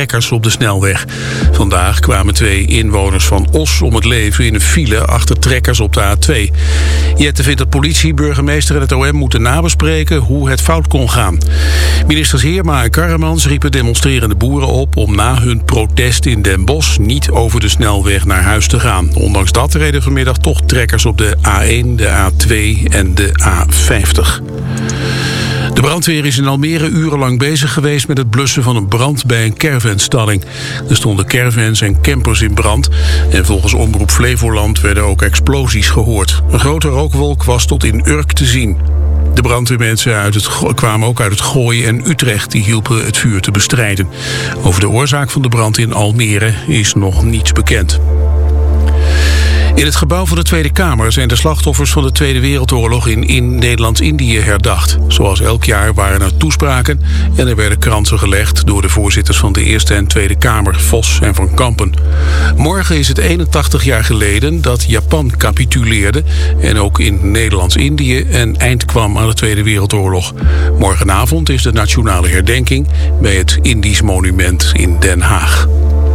trekkers op de snelweg. Vandaag kwamen 2 inwoners van Os om het leven in een file achter trekkers op de A2. Jette vindt dat politie, burgemeester en het OM moeten nabespreken hoe het fout kon gaan. Ministers Heerma en Karremans riepen demonstrerende boeren op om na hun protest in Den Bosch niet over de snelweg naar huis te gaan. Ondanks dat reden vanmiddag toch trekkers op de A1, de A2 en de A50. De brandweer is in Almere urenlang bezig geweest met het blussen van een brand bij een caravanstalling. Er stonden caravans en campers in brand en volgens Omroep Flevoland werden ook explosies gehoord. Een grote rookwolk was tot in Urk te zien. De brandweermensen kwamen ook uit het Gooi en Utrecht. Die hielpen het vuur te bestrijden. Over de oorzaak van de brand in Almere is nog niets bekend. In het gebouw van de Tweede Kamer zijn de slachtoffers van de Tweede Wereldoorlog in Nederlands-Indië herdacht. Zoals elk jaar waren er toespraken en er werden kransen gelegd door de voorzitters van de Eerste en Tweede Kamer, Vos en Van Kampen. Morgen is het 81 jaar geleden dat Japan capituleerde en ook in Nederlands-Indië een eind kwam aan de Tweede Wereldoorlog. Morgenavond is de nationale herdenking bij het Indisch Monument in Den Haag.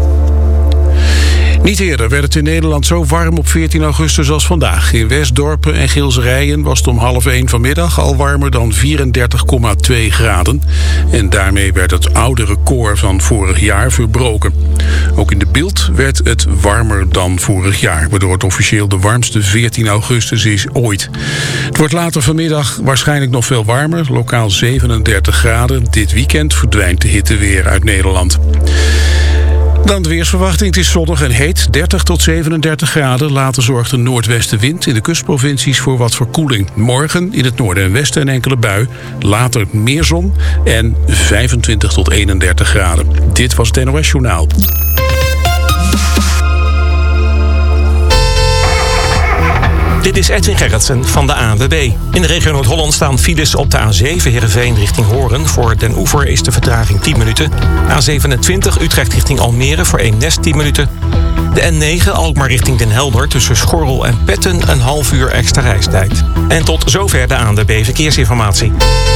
Niet eerder werd het in Nederland zo warm op 14 augustus als vandaag. In Westdorpen en Gilserijen was het om 12:30 vanmiddag al warmer dan 34,2 graden. En daarmee werd het oude record van vorig jaar verbroken. Ook in de Bilt werd het warmer dan vorig jaar, waardoor het officieel de warmste 14 augustus is ooit. Het wordt later vanmiddag waarschijnlijk nog veel warmer, lokaal 37 graden. Dit weekend verdwijnt de hitte weer uit Nederland. Dan de weersverwachting. Het is zonnig en heet, 30 tot 37 graden. Later zorgt een noordwestenwind in de kustprovincies voor wat verkoeling. Morgen in het noorden en westen een enkele bui. Later meer zon en 25 tot 31 graden. Dit was het NOS Journaal. Dit is Edwin Gerritsen van de ANWB. In de regio Noord-Holland staan files op de A7 Heerenveen richting Hoorn. Voor Den Oever is de vertraging 10 minuten. A27 Utrecht richting Almere voor Eemnes 10 minuten. De N9 Alkmaar richting Den Helder tussen Schorrel en Petten een half uur extra reistijd. En tot zover de ANWB Verkeersinformatie.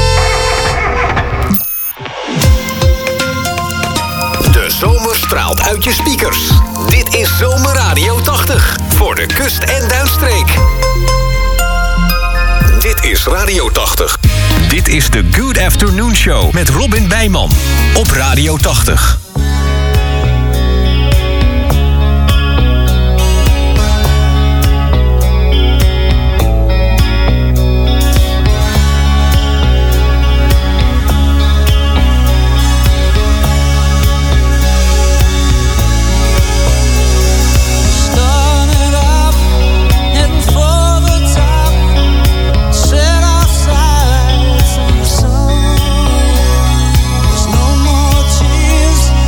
De zomer straalt uit je speakers. Dit is Zomerradio 80 voor de kust- en duinstreek. Dit is Radio 80. Dit is de Good Afternoon Show met Robin Bijman op Radio 80. No more tears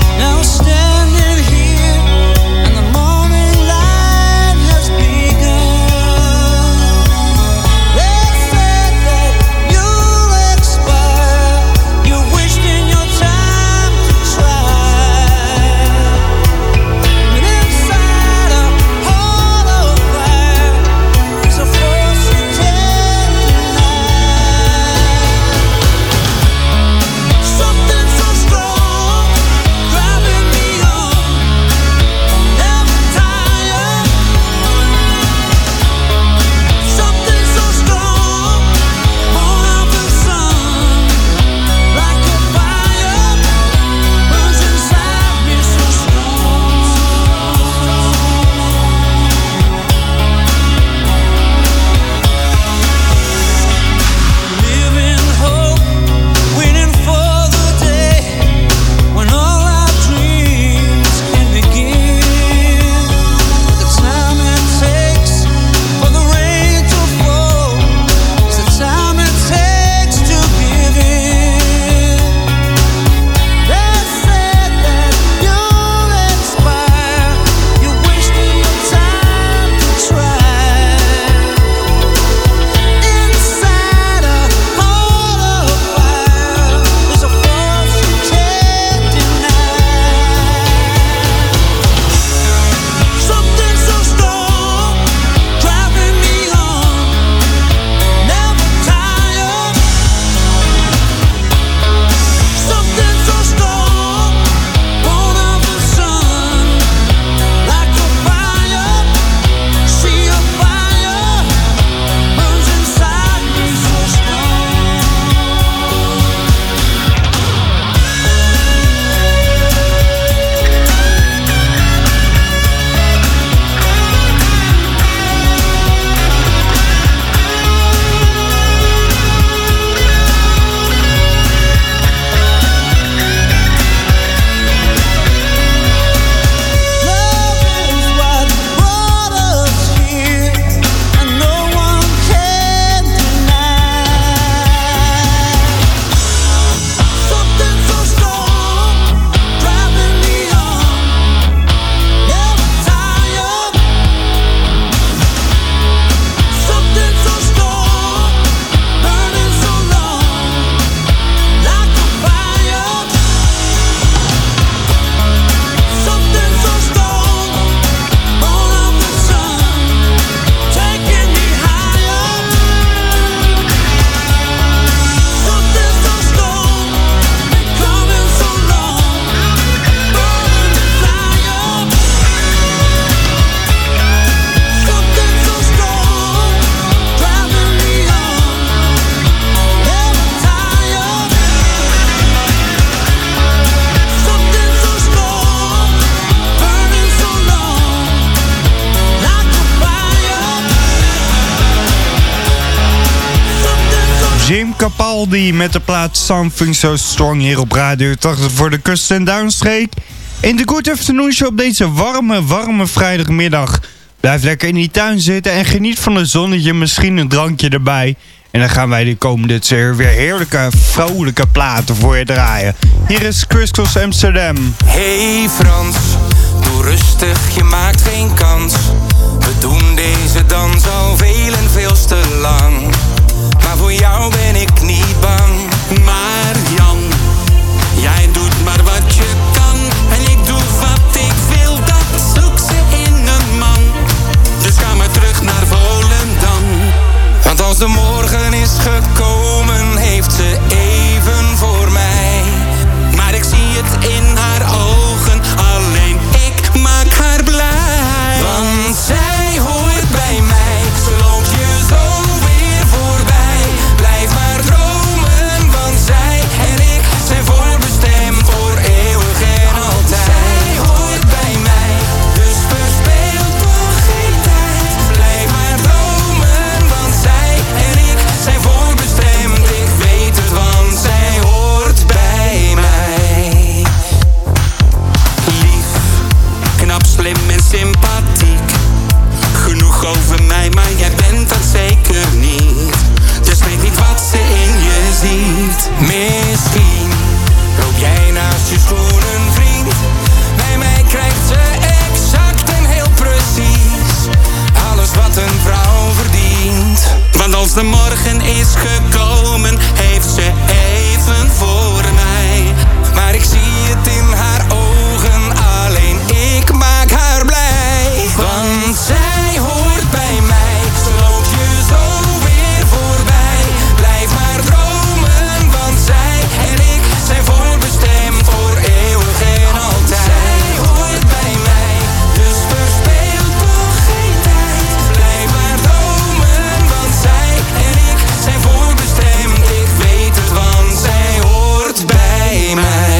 Jim Capaldi met de plaat Something So Strong hier op Radio 80 voor de kust en downstreek. In de Good Afternoon Show op deze warme vrijdagmiddag. Blijf lekker in die tuin zitten en geniet van het zonnetje, misschien een drankje erbij. En dan gaan wij de komende 2 uur weer heerlijke, vrolijke platen voor je draaien. Hier is Crystals Amsterdam. Hey Frans, doe rustig, je maakt geen kans. We doen deze dans al veel en veel te lang. Maar voor jou ben ik niet bang. Maar Jan, jij doet maar wat je kan. En ik doe wat ik wil, dat zoek ze in een man. Dus ga maar terug naar Volendam. Want als de morgen is gekomen, heeft ze even voor mij. Maar ik zie het in haar ogen, alleen ik maak haar blij. Want zij hoort bij mij, ze loopt je zo weer voorbij. Blijf maar dromen, want zij en ik zijn voorbestemd voor eeuwig en altijd. Zij hoort bij mij, dus verspeel toch geen tijd. Blijf maar dromen, want zij en ik zijn voorbestemd. Ik weet het, want zij hoort bij mij. Lief, knap, slim en sympathiek. Genoeg over mij, maar jij bent dat zeker niet. Dus weet niet wat ze in je ziet. Misschien loop jij naast je schoenenvriend. Bij mij krijgt ze exact en heel precies alles wat een vrouw verdient. Want als de morgen is gekomen, heeft ze even voor mij. Maar ik zie het in haar ogen, alleen ik maak haar blij. Want zij hoort bij mij, ze loopt je zo weer voorbij. Blijf maar dromen, want zij en ik zijn voorbestemd voor eeuwig en altijd. Zij hoort bij mij, dus verspeel toch geen tijd. Blijf maar dromen, want zij en ik zijn voorbestemd. Ik weet het, want zij hoort bij mij.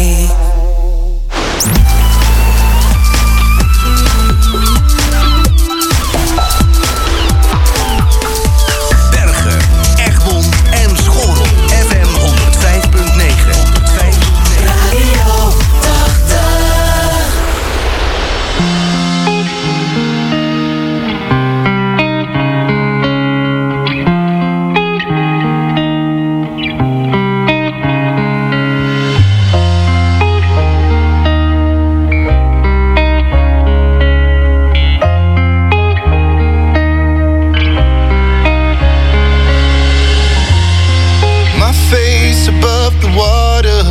Bergen, Egmond en Schorel. FM 105.9. Radio 80. My face above the water.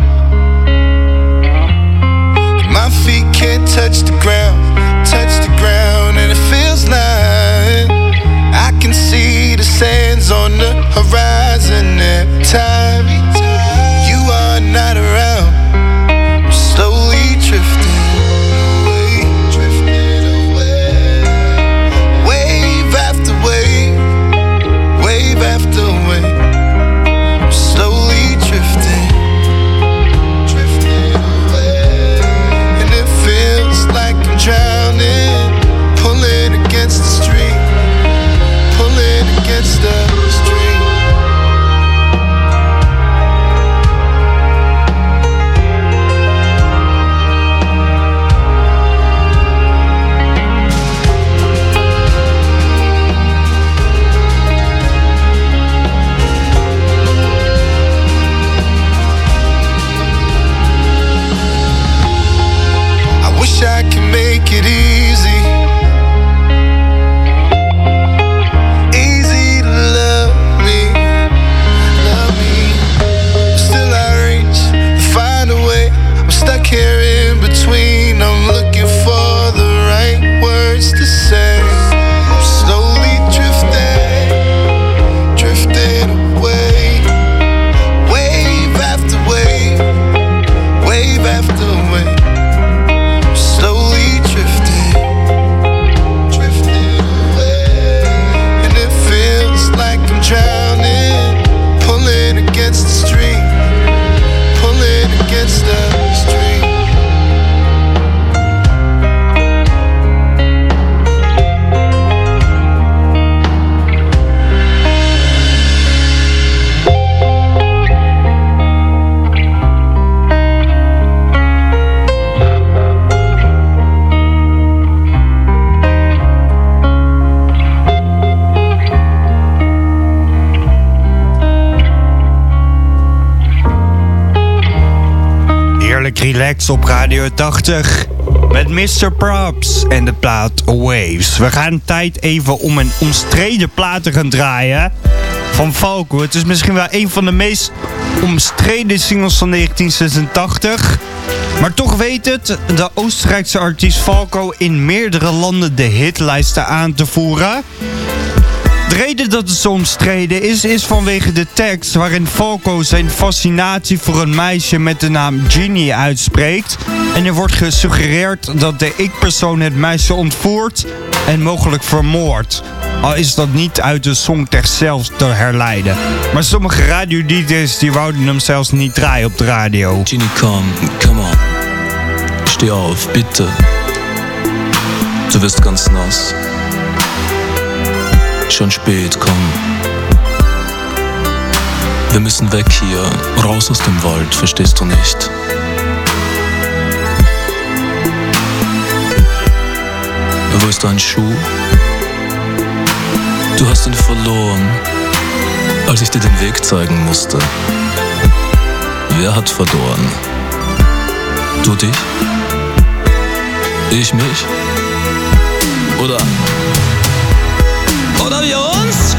My feet can't touch the ground, and it feels like I can see the sands on the horizon every time you are not around. I'm slowly drifting away, wave after wave, wave after wave. Slowly drifting away, and it feels like I'm drowning, pulling against the stream, pulling against the stream. I wish I could make it easy, easy to love me, but still I reach to find a way. I'm stuck here in between, I'm looking for the right words to say. I'm slowly drifting away, wave after wave, wave after wave. Slowly drifting Kust op Radio 80 met Mr. Props en de plaat Waves. We gaan tijd even om een omstreden plaat te gaan draaien van Falco. Het is misschien wel een van de meest omstreden singles van 1986. Maar toch weet het de Oostenrijkse artiest Falco in meerdere landen de hitlijsten aan te voeren. De reden dat het zo omstreden is vanwege de tekst waarin Falco zijn fascinatie voor een meisje met de naam Ginny uitspreekt. En er wordt gesuggereerd dat de ik-persoon het meisje ontvoert en mogelijk vermoordt. Al is dat niet uit de songtekst zelf te herleiden. Maar sommige radio-dj's die wouden hem zelfs niet draaien op de radio. Ginny, come on. Steh auf, bitte. Du wirst ganz nass. Schon spät, komm. Wir müssen weg hier, raus aus dem Wald, verstehst du nicht? Wo ist dein Schuh? Du hast ihn verloren, als ich dir den Weg zeigen musste. Wer hat verloren? Du dich? Ich mich? Oder wir uns?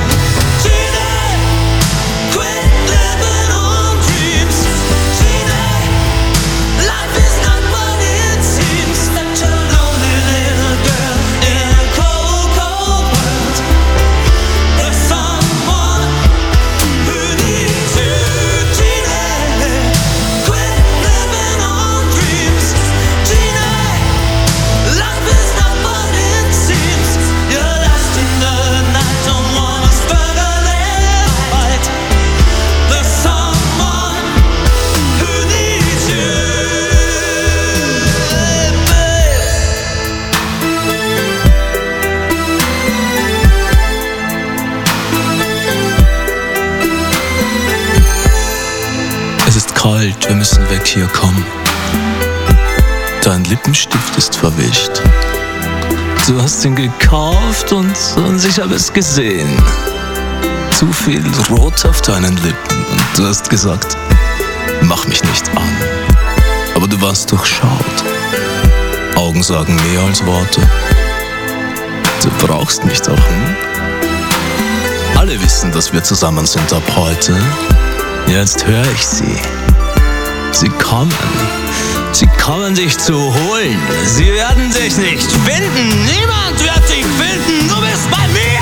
Kalt, wir müssen weg hier, komm. Dein Lippenstift ist verwischt. Du hast ihn gekauft und ich habe es gesehen. Zu viel Rot auf deinen Lippen und du hast gesagt, mach mich nicht an. Aber du warst durchschaut. Augen sagen mehr als Worte. Du brauchst mich doch, hm? Alle wissen, dass wir zusammen sind ab heute. Jetzt höre ich sie. Sie kommen dich zu holen. Sie werden dich nicht finden. Niemand wird dich finden. Du bist bei mir.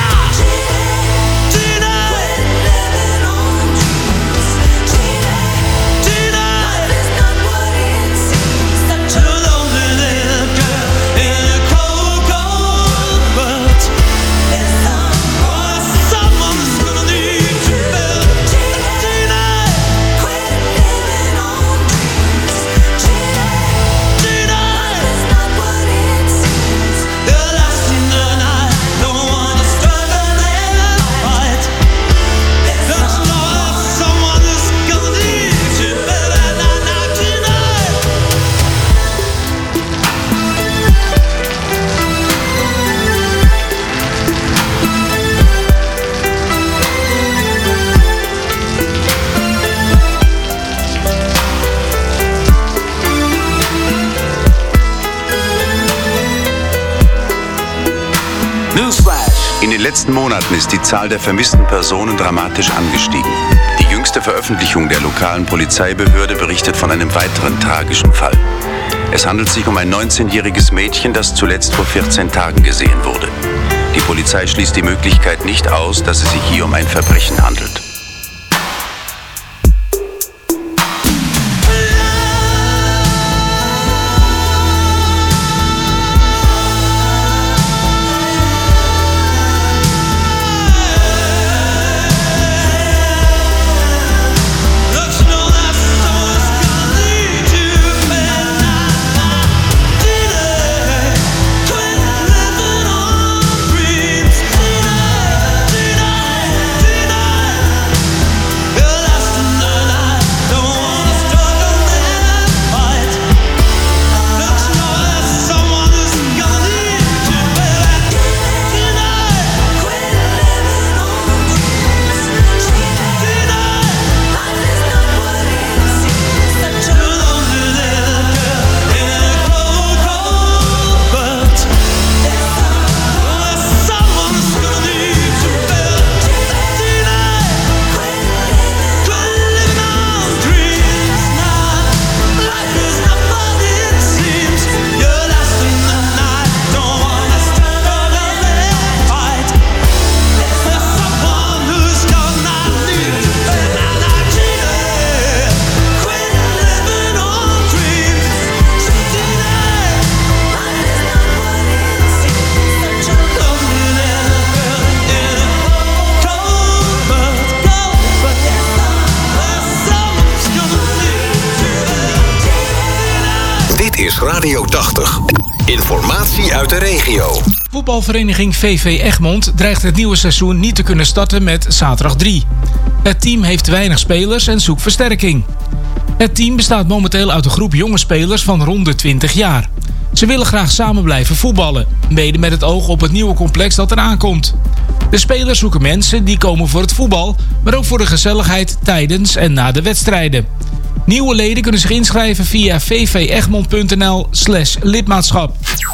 In den letzten Monaten ist die Zahl der vermissten Personen dramatisch angestiegen. Die jüngste Veröffentlichung der lokalen Polizeibehörde berichtet von einem weiteren tragischen Fall. Es handelt sich um ein 19-jähriges Mädchen, das zuletzt vor 14 Tagen gesehen wurde. Die Polizei schließt die Möglichkeit nicht aus, dass es sich hier um ein Verbrechen handelt. Radio 80. Informatie uit de regio. Voetbalvereniging VV Egmond dreigt het nieuwe seizoen niet te kunnen starten met zaterdag 3. Het team heeft weinig spelers en zoekt versterking. Het team bestaat momenteel uit een groep jonge spelers van rond de 20 jaar. Ze willen graag samen blijven voetballen, mede met het oog op het nieuwe complex dat eraan komt. De spelers zoeken mensen die komen voor het voetbal, maar ook voor de gezelligheid tijdens en na de wedstrijden. Nieuwe leden kunnen zich inschrijven via vvegmond.nl/lidmaatschap.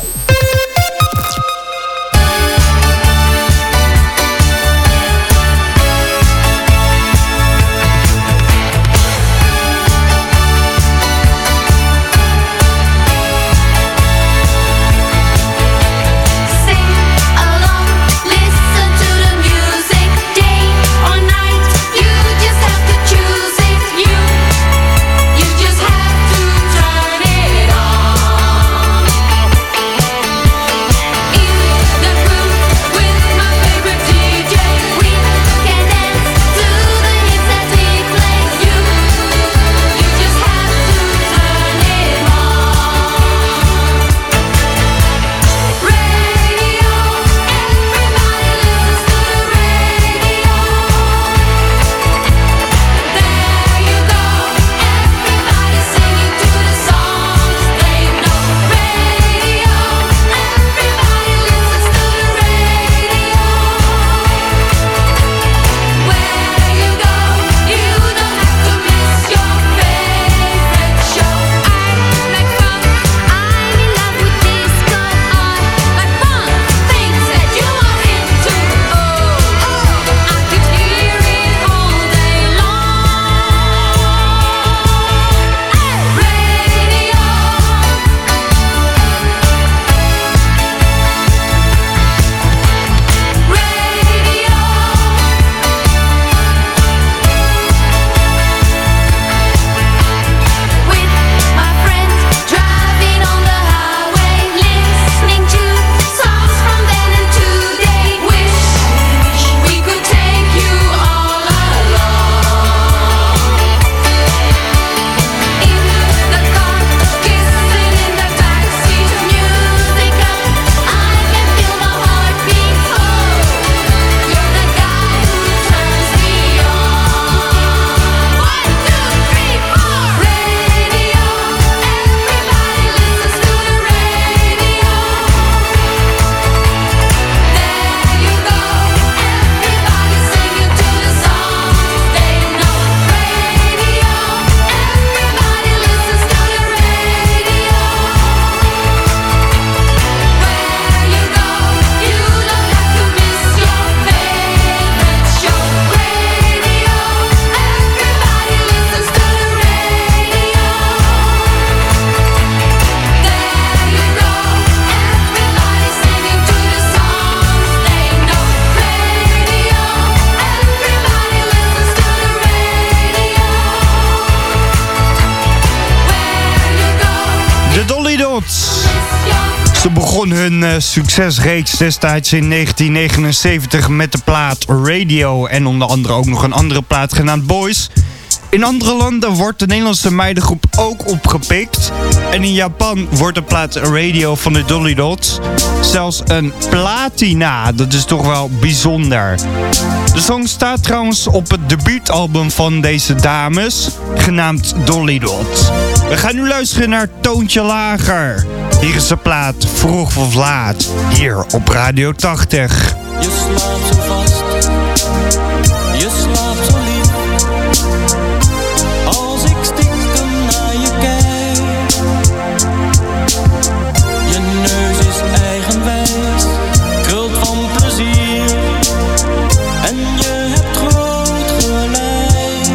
Ze begon hun succesreeks destijds in 1979 met de plaat Radio en onder andere ook nog een andere plaat genaamd Boys. In andere landen wordt de Nederlandse meidengroep ook opgepikt. En in Japan wordt de plaat Radio van de Dolly Dots zelfs een platina. Dat is toch wel bijzonder. De song staat trouwens op het debuutalbum van deze dames, genaamd Dolly Dots. We gaan nu luisteren naar Toontje Lager. Hier is de plaat Vroeg of Laat, hier op Radio 80. Je slaapt zo vast, je slaapt zo lief. Als ik stiekem naar je kijk, je neus is eigenwijs, krult van plezier. En je hebt groot gelijk.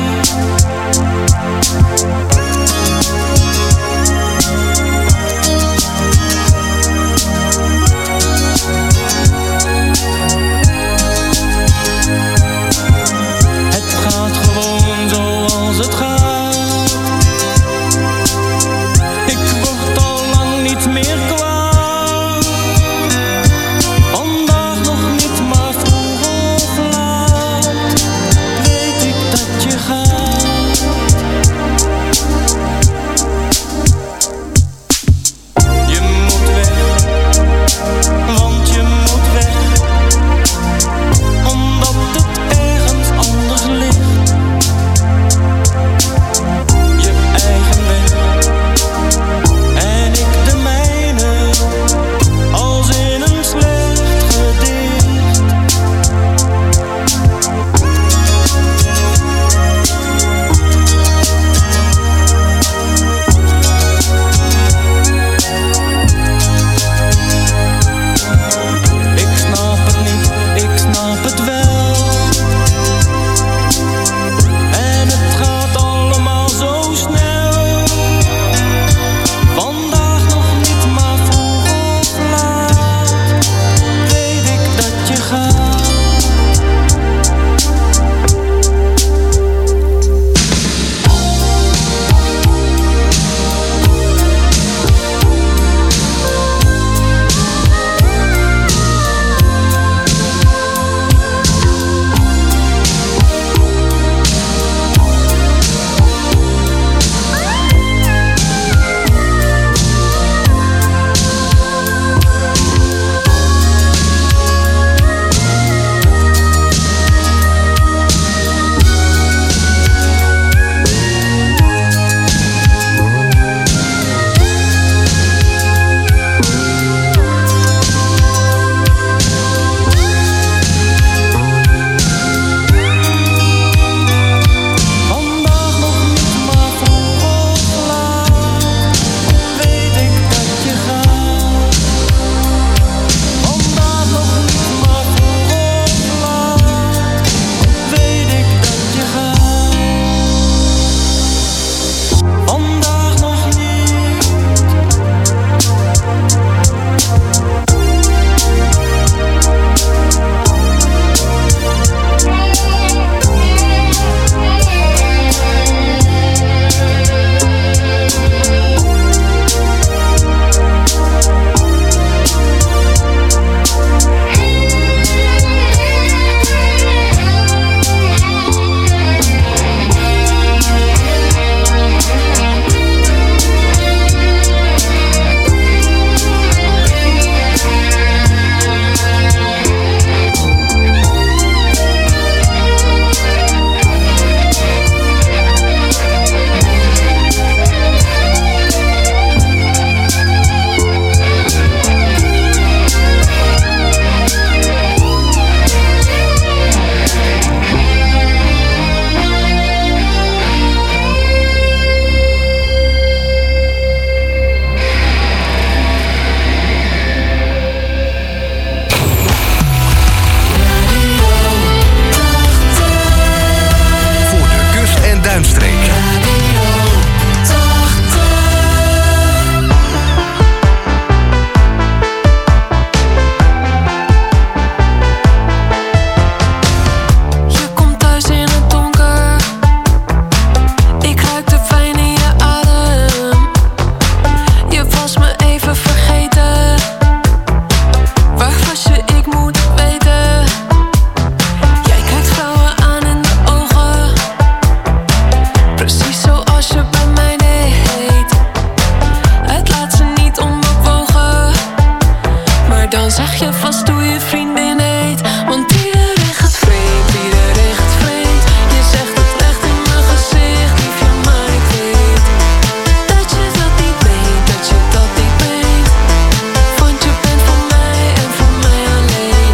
dan zeg je vast hoe je vriendin heet. Want iedereen gaat vreemd, iedereen gaat vreemd. Je zegt het recht in mijn gezicht, liefje, maar ik weet dat je dat niet meent, dat je dat niet meent. Want je bent van mij en van mij alleen.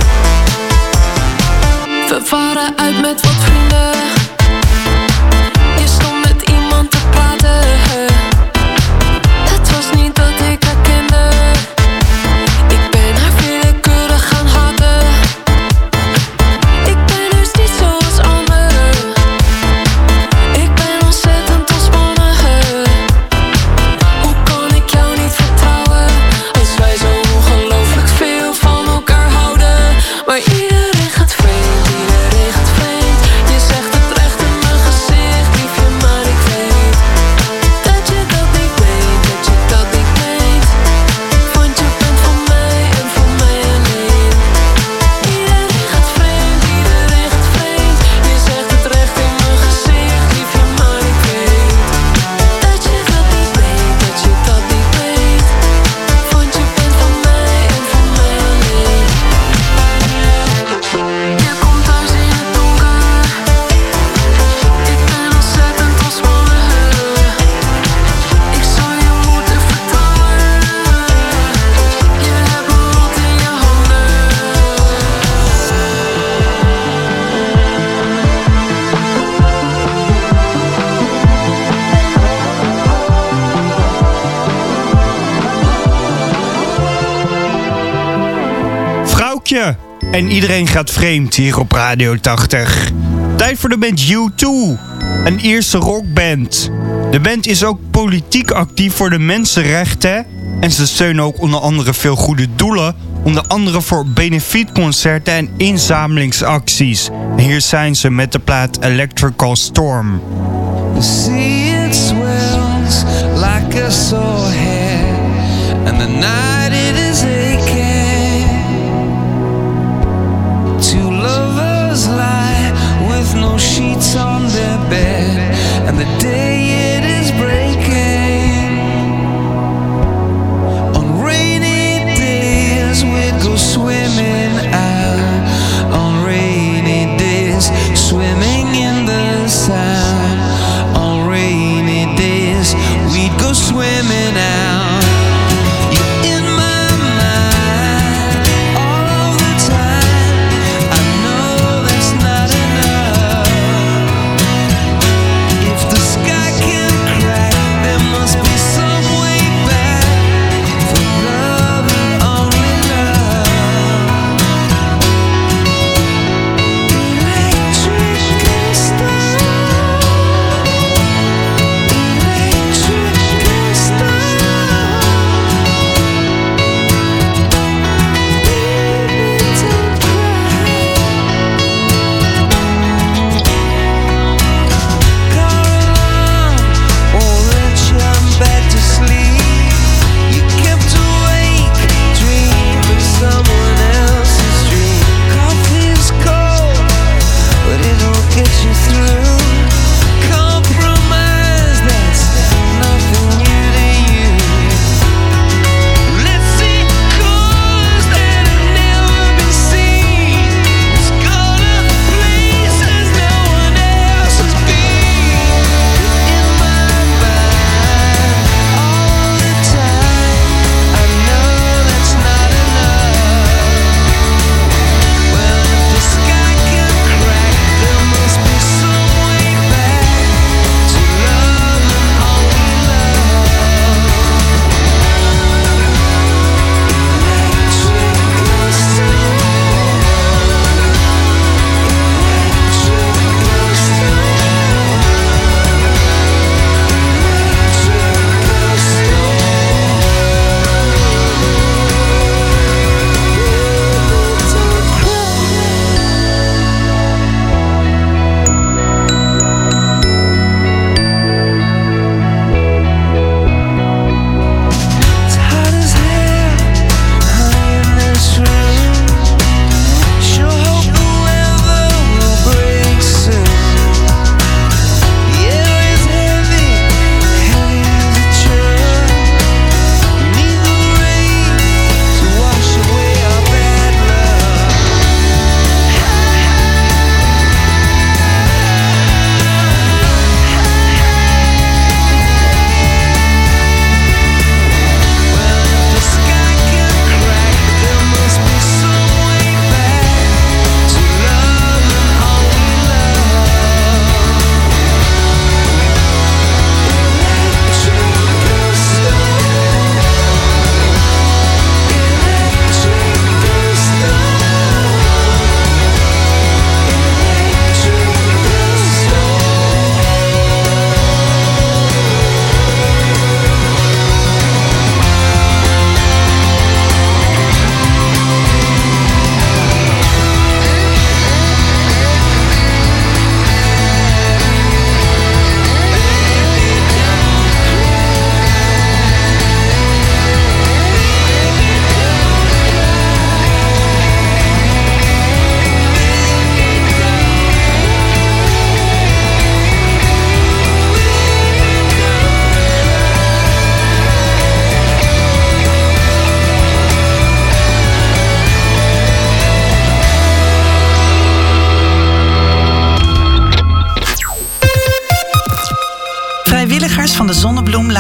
We waren uit met wat vrienden. Je stond met iemand te praten. Het was niet dat ik haar kende. Ik ben haar willekeurig gaan haten. Ik ben dus niet zoals anderen. Ik ben ontzettend ontspannen. Hoe kan ik jou niet vertrouwen als wij zo ongelooflijk veel van elkaar houden? Maar iedereen gaat vreemd, iedereen gaat vreemd. Je zegt het recht in mijn gezicht, liefje, maar ik weet dat je dat niet meent, dat je dat niet meent. Want je bent van mij en van mij alleen. Iedereen gaat vreemd, iedereen gaat vreemd. Je zegt het recht in mijn gezicht, liefje, maar ik weet dat je dat niet meent, dat je dat niet meent. Want je bent van mij en van mij alleen. Je komt thuis in het donker. Ik ben ontzettend ontspannen. Ik zou je moeten vertrouwen. Je hebt mijn lot in je handen. Vrouwtje. En iedereen gaat vreemd hier op Radio 80. Tijd voor de band U2. Een Ierse rockband. De band is ook politiek actief voor de mensenrechten. En ze steunen ook onder andere veel goede doelen. Onder andere voor benefietconcerten en inzamelingsacties. En hier zijn ze met de plaat Electrical Storm. The sea it swells like a sore head, and the night it is aching. Two lovers lie with no sheets on their bed, and the day it is breaking. On rainy days we'd go swimming out. On rainy days swimming in the sand. On rainy days we'd go swimming out. You're in my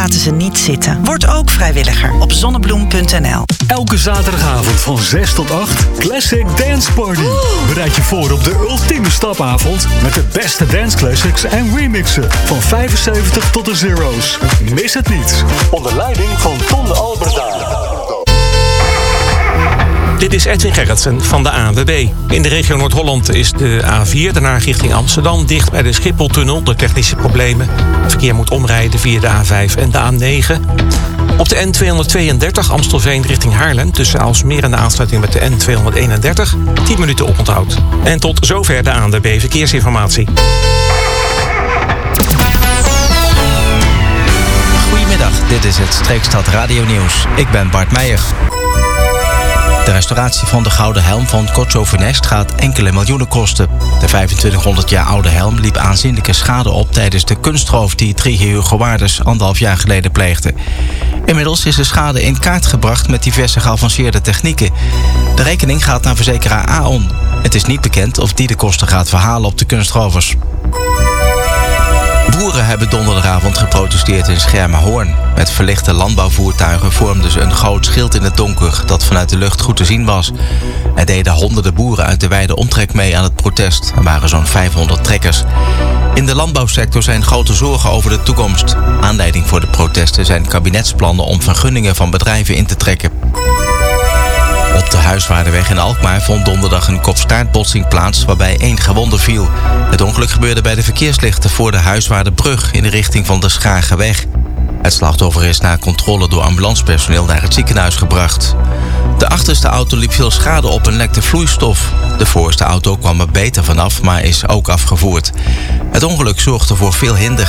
laten ze niet zitten. Word ook vrijwilliger op zonnebloem.nl. Elke zaterdagavond van 6 tot 8 Classic Dance Party. Bereid je voor op de ultieme stapavond met de beste dance classics en remixen van 75 tot de zero's. Mis het niet. Onder leiding van Ton Alberda. Dit is Edwin Gerritsen van de ANWB. In de regio Noord-Holland is de A4 daarna richting Amsterdam dicht bij de Schipholtunnel door technische problemen. Het verkeer moet omrijden via de A5 en de A9. Op de N232 Amstelveen richting Haarlem tussen Aalsmeer en de aansluiting met de N231 10 minuten oponthoud. En tot zover de ANWB Verkeersinformatie. Goedemiddag, dit is het Streekstad Radio Nieuws. Ik ben Bart Meijer. De restauratie van de Gouden Helm van Kotso-Vernest gaat enkele miljoenen kosten. De 2500 jaar oude helm liep aanzienlijke schade op tijdens de kunstroof die 3 Hugo Waarders 1,5 jaar geleden pleegde. Inmiddels is de schade in kaart gebracht met diverse geavanceerde technieken. De rekening gaat naar verzekeraar Aon. Het is niet bekend of die de kosten gaat verhalen op de kunstrovers. Boeren hebben donderdagavond geprotesteerd in Schermerhorn. Met verlichte landbouwvoertuigen vormden ze een groot schild in het donker dat vanuit de lucht goed te zien was. Er deden honderden boeren uit de wijde omtrek mee aan het protest. Er waren zo'n 500 trekkers. In de landbouwsector zijn grote zorgen over de toekomst. Aanleiding voor de protesten zijn kabinetsplannen om vergunningen van bedrijven in te trekken. Op de Huiswaardenweg in Alkmaar vond donderdag een kop-staartbotsing plaats waarbij 1 gewonde viel. Het ongeluk gebeurde bij de verkeerslichten voor de Huiswaardenbrug in de richting van de Schagerweg. Het slachtoffer is na controle door ambulancepersoneel naar het ziekenhuis gebracht. De achterste auto liep veel schade op en lekte vloeistof. De voorste auto kwam er beter vanaf, maar is ook afgevoerd. Het ongeluk zorgde voor veel hinder.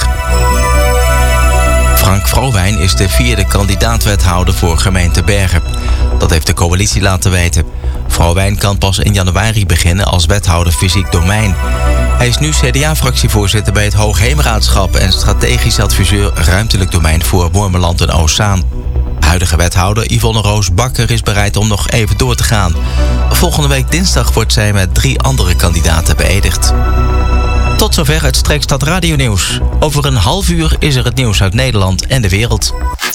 Frank Vrouwijn is de 4e kandidaat-wethouder voor gemeente Bergen. Dat heeft de coalitie laten weten. Vrouwijn kan pas in januari beginnen als wethouder fysiek domein. Hij is nu CDA-fractievoorzitter bij het Hoogheemraadschap en strategisch adviseur ruimtelijk domein voor Wormeland en Oostzaan. Huidige wethouder Yvonne Roos Bakker is bereid om nog even door te gaan. Volgende week dinsdag wordt zij met 3 andere kandidaten beëdigd. Tot zover het Streekstad Radio Nieuws. Over een half uur is er het nieuws uit Nederland en de wereld.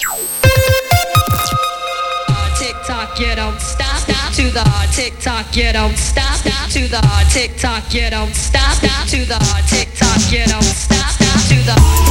TikTok, you don't stop. To the hard TikTok, you don't stop. To the hard TikTok, you don't stop. To the hard TikTok, you don't stop. To the hard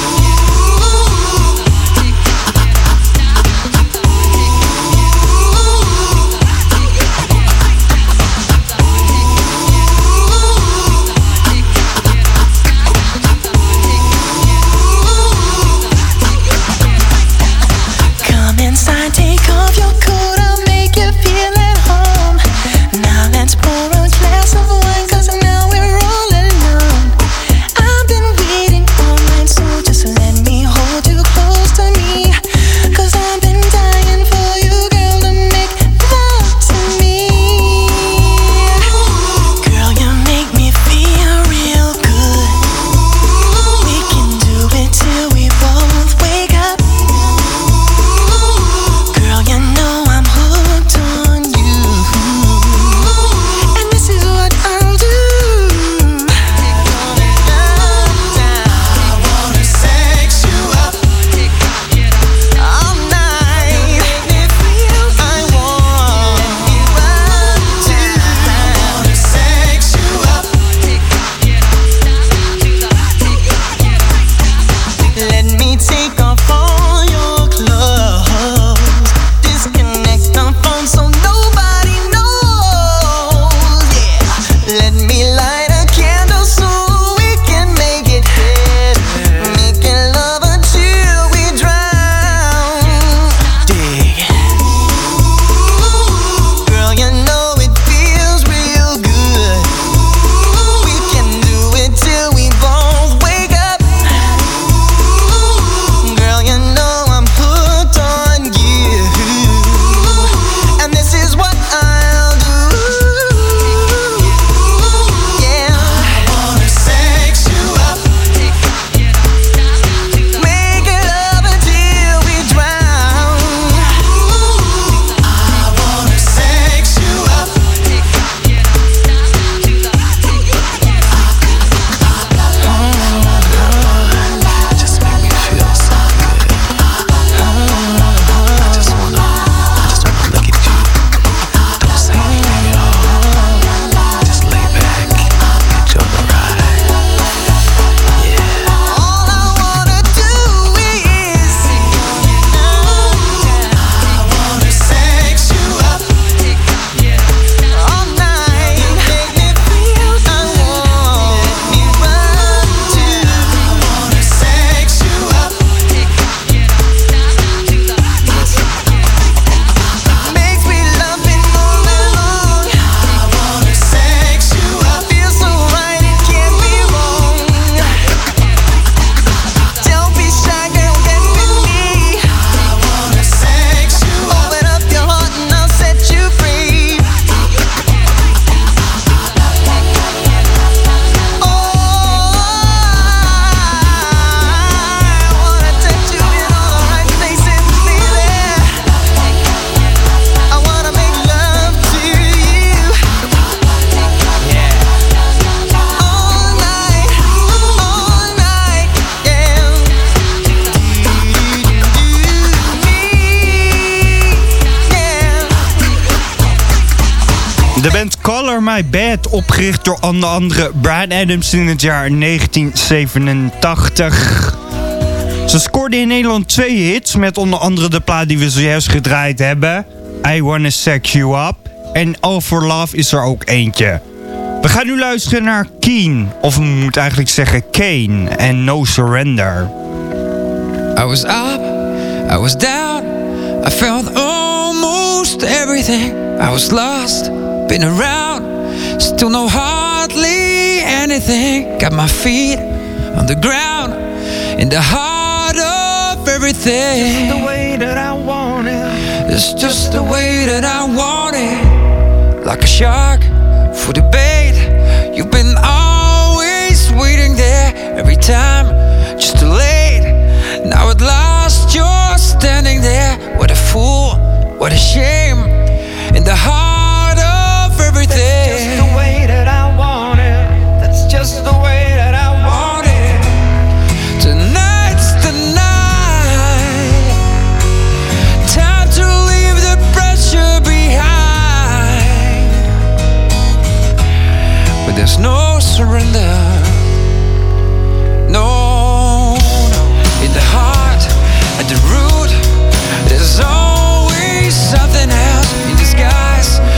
Take off your coat, I'll make you feel at home. Now let's pour a glass of wine, 'cause now we're all alone. I've been waiting all night, so De band Color My Bad, opgericht door onder andere Bryan Adams in het jaar 1987. Ze scoorden in Nederland 2 hits, met onder andere de plaat die we zojuist gedraaid hebben, I Wanna Sex You Up, en All For Love is er ook eentje. We gaan nu luisteren naar Keen, of we moeten eigenlijk zeggen Kane, en No Surrender. I was up, I was down, I felt almost everything. I was lost, been around, still know hardly anything. Got my feet on the ground, in the heart of everything. Just the way that I want it. It's just the way that I want it. Like a shark for the bait. You've been always waiting there, every time, just too late. Now at last you're standing there. What a fool, what a shame. In the heart of everything. That's just the way that I want it. That's just the way that I want it. Tonight's the night. Time to leave the pressure behind. But there's no surrender. No. In the heart, at the root, there's always something else in disguise.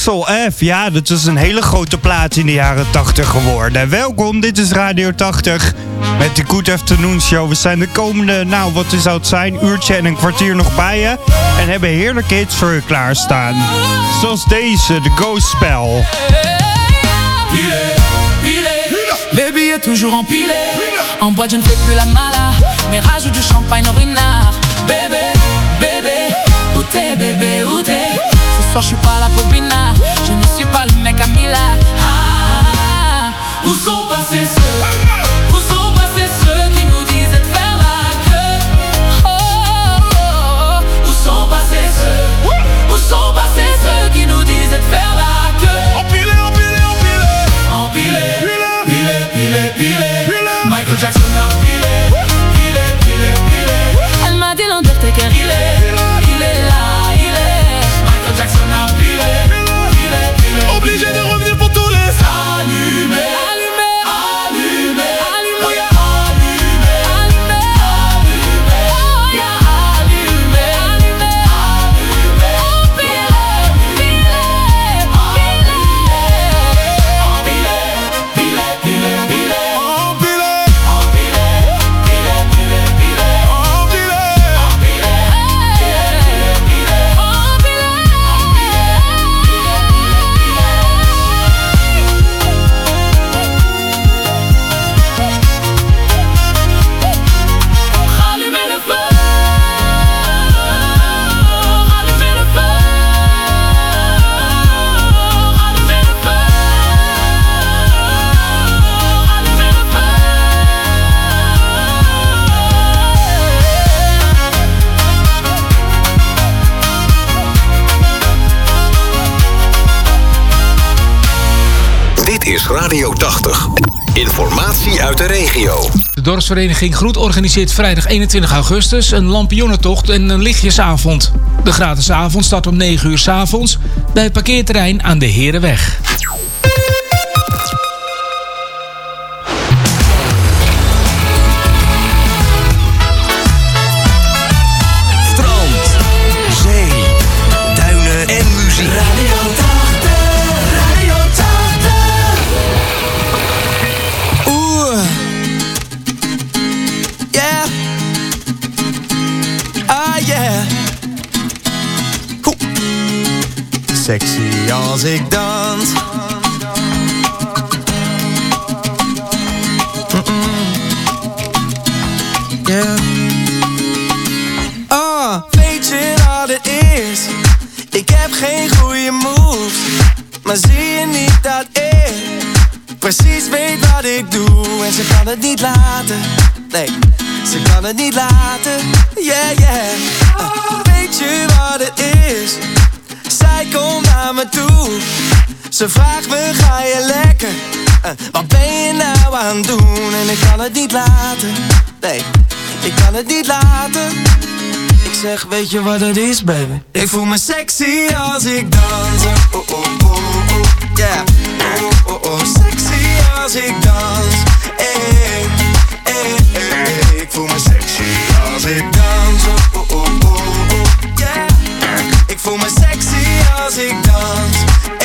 Axel F. Ja, dat is een hele grote plaats in de jaren 80 geworden. Welkom, dit is Radio 80 met de Good Afternoon Show. We zijn de komende, wat zou het zijn, uurtje en een kwartier nog bij je. En hebben heerlijke hits voor je klaarstaan. Zoals deze, de Ghost Spell. Baby est toujours empilé. En boîte je ne fais plus la mala, mais rajoute du champagne au renard. Bébé, bébé, où t'es bébé, où t'es? Ce soir je suis pas la popina, je ne suis pas le mec à Mila. Où sont passés ceux qui nous disaient de faire la queue? Où sont passés ceux qui nous disaient de faire la queue? Empilé, Michael Jackson a pilé. Elle m'a dit l'Undertaker, il est là, Michael Jackson a pilé. Obligé de revenir pour tous les allumer. Is Radio 80. Informatie uit de regio. De dorpsvereniging Groet organiseert vrijdag 21 augustus een lampionnentocht en een lichtjesavond. De gratis avond start om 9 uur 's avonds bij het parkeerterrein aan de Herenweg. Strand, zee, duinen en muziek. Radio 80. Sexy als ik dans. Yeah. Weet je wat het is? Ik heb geen goede moves, maar zie je niet dat ik precies weet wat ik doe? En ze kan het niet laten. Nee, ze kan het niet laten. Yeah. Weet je wat het is? Zij komt naar me toe. Ze vraagt me, ga je lekker? Wat ben je nou aan het doen? En ik kan het niet laten. Nee, ik kan het niet laten. Ik zeg, weet je wat het is, baby? Ik voel me sexy als ik dans. Yeah. Sexy als ik dans. Ik voel me sexy als ik dans. Yeah. Ik voel me sexy als ik dans.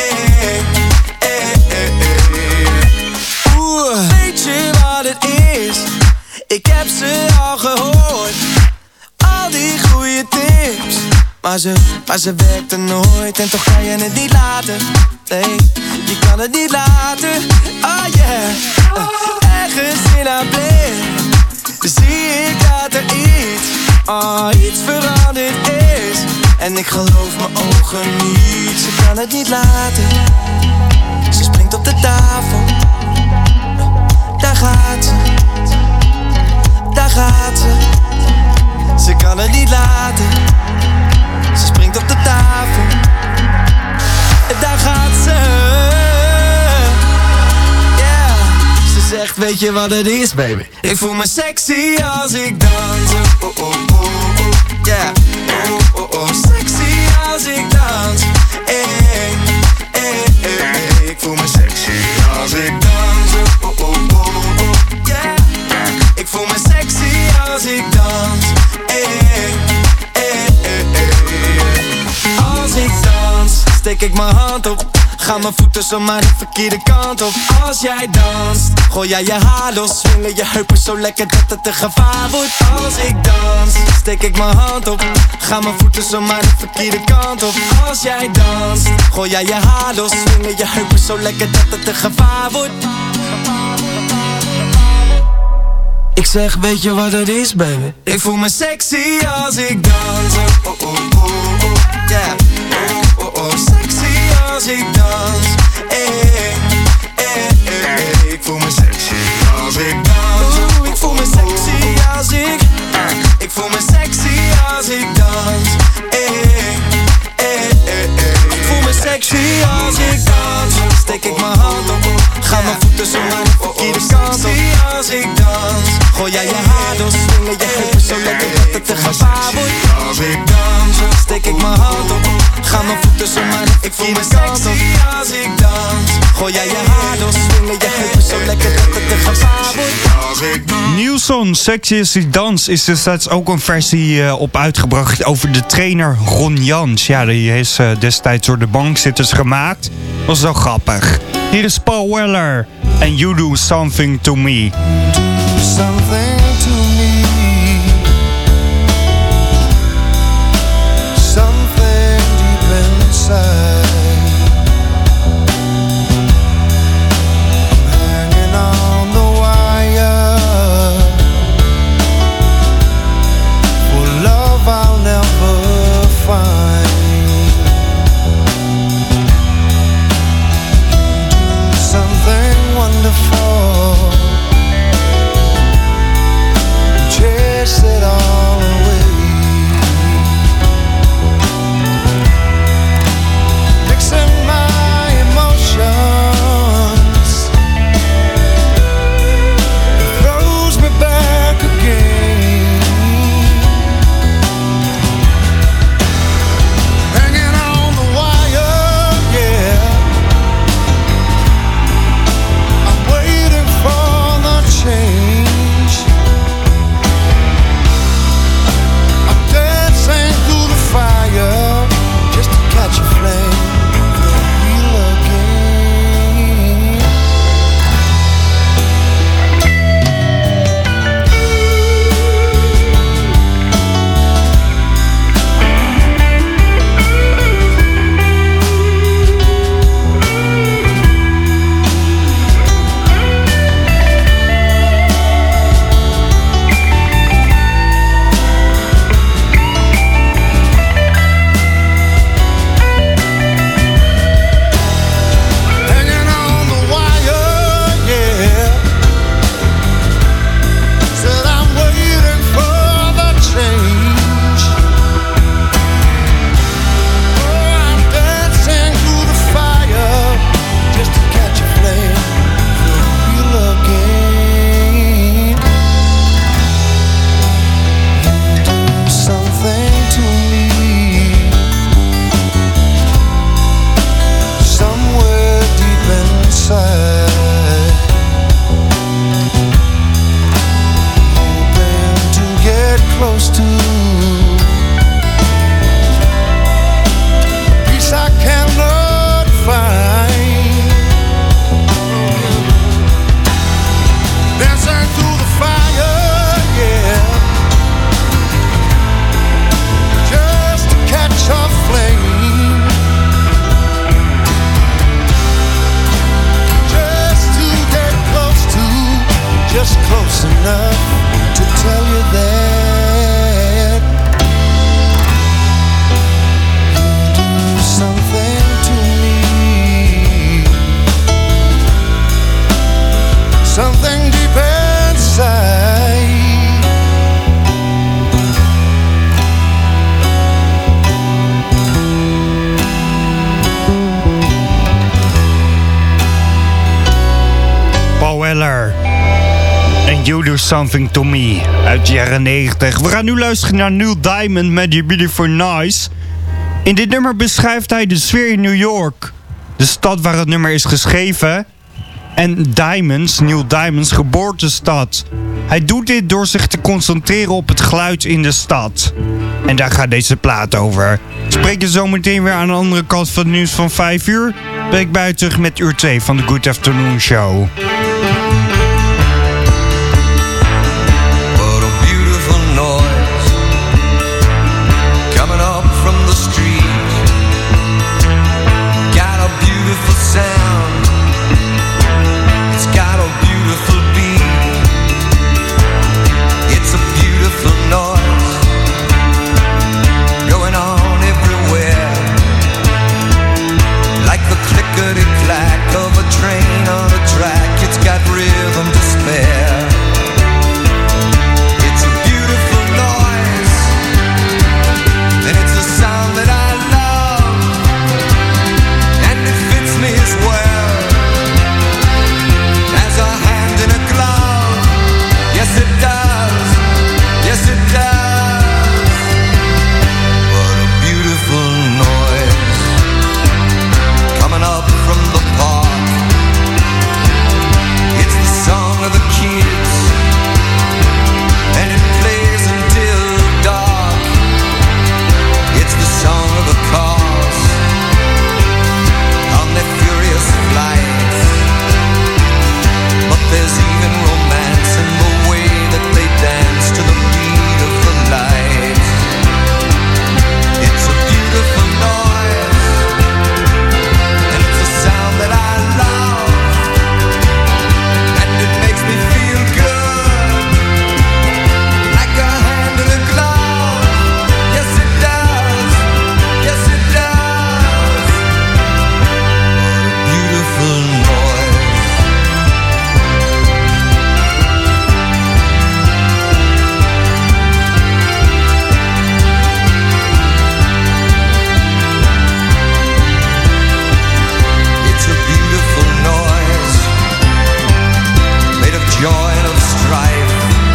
Weet je wat het is? Ik heb ze al gehoord. Al die goede tips. Maar ze werkt er nooit. En toch kan je het niet laten. Nee, je kan het niet laten. Oh yeah. Ergens in haar blik zie ik dat er iets veranderd is. En ik geloof mijn ogen niet. Ze kan het niet laten. Ze springt op de tafel. Daar gaat ze. Daar gaat ze. Ze kan het niet laten. Ze springt op de tafel. Daar gaat ze. Yeah. Ze zegt, weet je wat het is, baby? Ik voel me sexy als ik dans. Yeah. Sexy als ik dans. Ik voel me sexy als ik dans. Yeah. Ik voel me sexy als ik dans. Als ik dans, steek ik mijn hand op. Ga mijn voeten zomaar de verkeerde kant op. Als jij danst, gooi jij je haar los. Swingen je heupen zo lekker dat het een gevaar wordt. Als ik dans, steek ik mijn hand op. Ga mijn voeten zomaar de verkeerde kant op. Als jij danst, gooi jij je haar los. Swingen je heupen zo lekker dat het een gevaar wordt. Ik zeg, weet je wat het is, baby? Ik voel me sexy als ik dans. Oh, oh, oh, oh, yeah. Oh, oh, oh, sexy als ik dans. Ik voel me sexy als ik dans. Ik voel me sexy als ik. Ik voel me sexy als ik dans. Ik voel me sexy als ik dans. Steek ik mijn hand op. Ga mijn voeten zo naar de verkeerde kant op. Als ik dans, gooi jij je haar los. Swingen je heupen zo lekker dat het een gevaar wordt. Als ik dans, steek ik mijn hand op. Ga mijn voeten zo naar de verkeerde kant op. Als ik dans, gooi jij je haar los. Swingen je heupen zo lekker dat het een gevaar wordt. Nieuw song Sexy as ik dans is destijds ook een versie op uitgebracht over de trainer Ron Jans. Ja, die is destijds door de bankzitters gemaakt. Was wel grappig. Hier is Paul Weller en You Do Something To Me. Something to me, something deep inside. I'm hanging on the wire for love I'll never find. You do something wonderful. Chase it all away. Mixing my emotions, it throws me back again. Hanging on the wire, yeah. I'm waiting for the change. Fire just to catch a flame, feel again. You Do Something To Me uit de jaren 90. We gaan nu luisteren naar Neil Diamond met You Beautiful Nice. In dit nummer beschrijft hij de sfeer in New York. De stad waar het nummer is geschreven. En Neil Diamond's geboortestad. Hij doet dit door zich te concentreren op het geluid in de stad. En daar gaat deze plaat over. Spreek je zo meteen weer aan de andere kant van het nieuws van 5 uur. Ben ik bij u terug met uur 2 van de Good Afternoon Show. What a beautiful noise coming up from the street. Got a beautiful sound. It's got a beautiful beat. It's a beautiful noise going on everywhere, like the clickety-clack of a train on a track. It's got rhythm to spare. It's a beautiful noise, and it's a sound that I love, and it fits me as well as a hand in a glove. Yes it does, yes it does. What a beautiful noise coming up from the park. It's the song of the kids, and it plays until dark. It's the song of the cars on their furious flights. But there's even romance in the way that they dance to the beat of the lights. It's a beautiful noise, and it's a sound that I love, and it makes me feel good, like a hand in a glove. Yes it does, yes it does. What a beautiful noise. It's a beautiful noise, made of joy and of strife,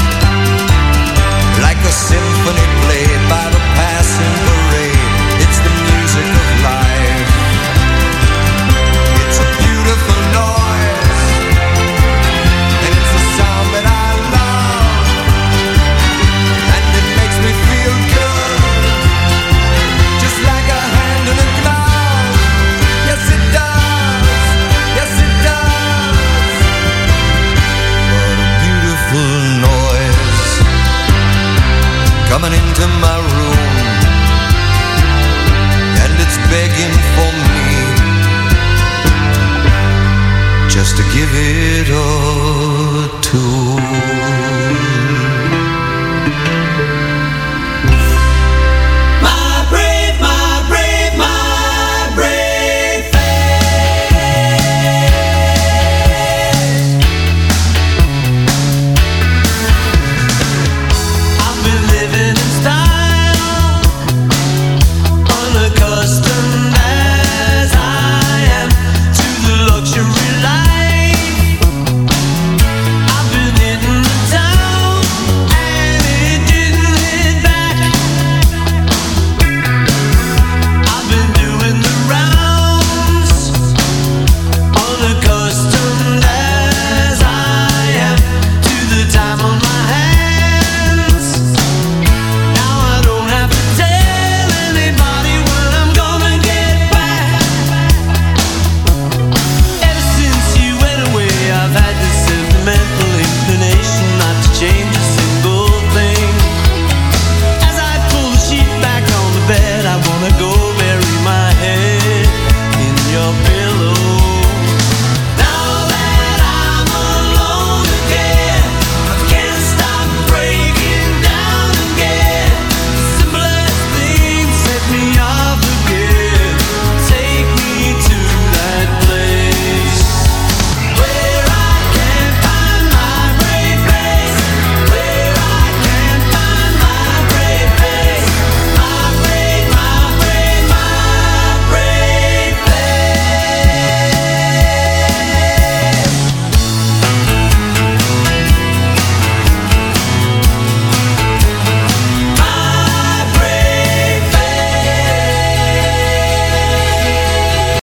like a symphony played by the passing parade. It's the music of life. It's a beautiful noise, and it's a sound that I love, and it makes me feel good, just like a hand in a glove. Yes it does, yes it does. What a beautiful noise coming into my room, and it's begging for me just to give it a tune.